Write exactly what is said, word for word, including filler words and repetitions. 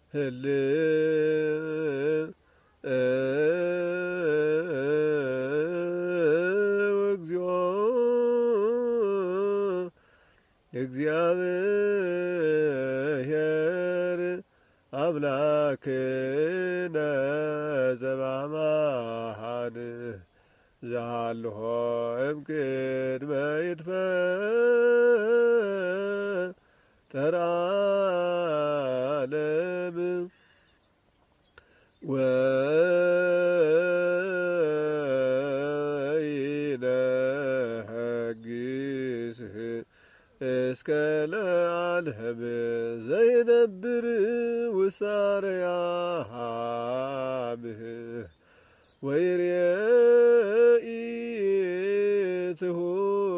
ህልው እግዚኦ እግዚአብሔር አምላክነ ዘበአማን ዘሃልሆ እምቅድመ ይትፈጠር ዓለም ወይነግሥ እስከ ለዓለም ዘይነብር ውስተ አርያም ወይሬኢ ትሁት